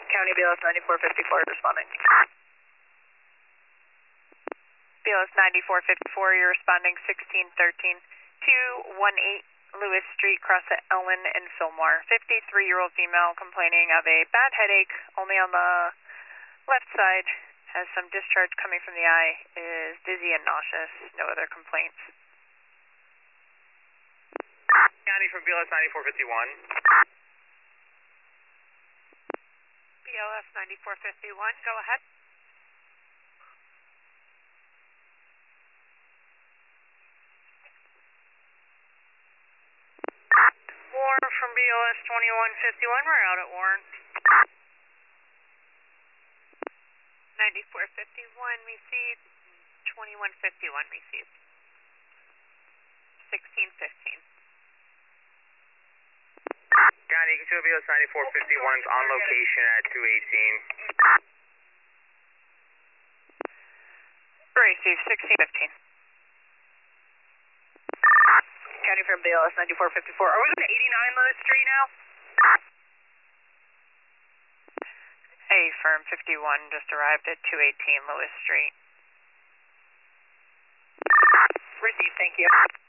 County BLS 9454 responding. BLS 9454, you're responding 1613 218 Lewis Street, cross at Ellen and Fillmore. 53-year-old female complaining of a bad headache, only on the left side, has some discharge coming from the eye, is dizzy and nauseous, no other complaints. County from BLS 9451. BLS 9451, go ahead. Warren from BLS 2151, we're out at Warren. 9451 received, 2151 received. 1615. County, you can show BLS 9451's on location at 218. Received, 1615. County from BLS 9454. Are we on 89 Lewis Street now? A firm 51 just arrived at 218 Lewis Street. Received, thank you.